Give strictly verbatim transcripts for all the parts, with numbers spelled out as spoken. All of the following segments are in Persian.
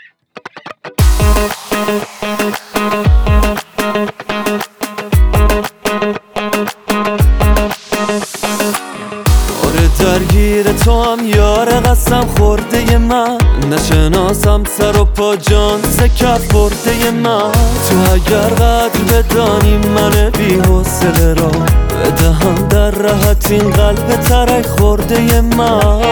درگیر تو هم یار قسم خورده من، نشناسم سر و پا جان زکف برده من. تو اگر قدر بدانی من بی حوصله را، بدهم در راحت این قلب ترک خورده من.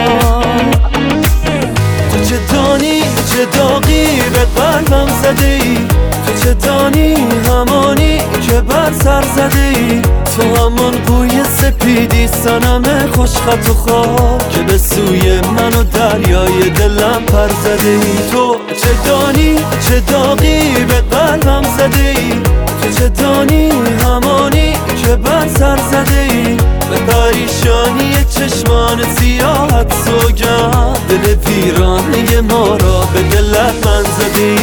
تو چه دانی چه داغی به قلبم زده ای، تو چه دانی همانی که بر سر زده ای. تو همون بوی سپیدی صنم خوشخط و خواه که به سوی من و دریای دلم پر زده ای. تو چه دانی چه داغی به قلبم زده ای، تو چه دانی همانی که بر سر زده ای. به پریشانی چشمان سیاحت سوگند، دل ویرانه ما را به دلت من زده ای.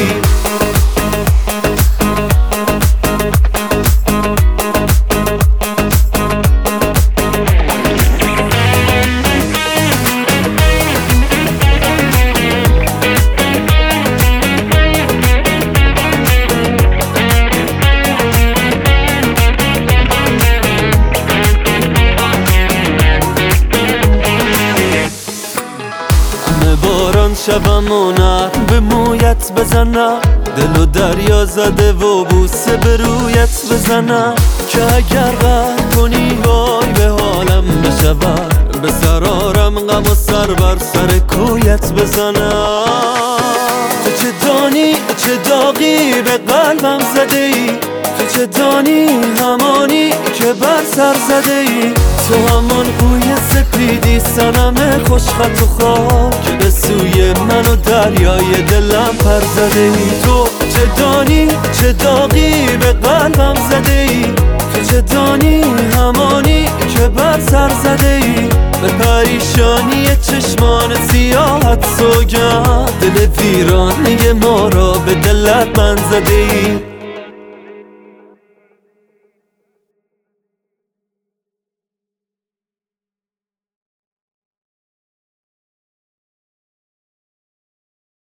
باران شبم و نرم به مویت بزنم، دل و دریا زده و بوسه به رویت بزنم. که اگر قهر کنی وای به حالم بشود، به سرارم غم و سر بر سر کویت بزنم. تو چه دانی چه داغی به قلبم زده ای، تو چه دانی همانی که بر سر زده ای. تو همون بوی سپیدی صنم خوشخط و خواه که به سوی من و دریای دلم پر زده ای. تو چه دانی چه داغی به قلبم زده ای، تو چه دانی همانی که بر سر زده ای. به پریشانی چشمان سیاحت سوگند، دل ویرانه ما را به دلت من زده ای.